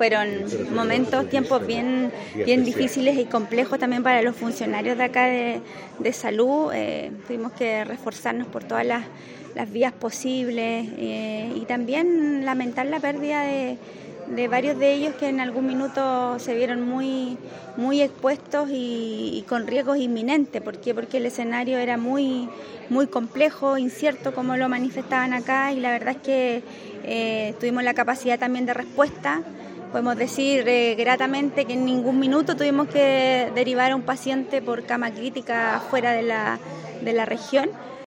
fueron tiempos bien difíciles y complejos también para los funcionarios de acá de salud. Tuvimos que reforzarnos por todas las vías posibles y también lamentar la pérdida de varios de ellos que en algún minuto se vieron muy expuestos y con riesgos inminentes. ¿Por qué? Porque el escenario era muy complejo, incierto, como lo manifestaban acá, y la verdad es que tuvimos la capacidad también de respuesta. Podemos decir gratamente que en ningún minuto tuvimos que derivar a un paciente por cama crítica fuera de la región.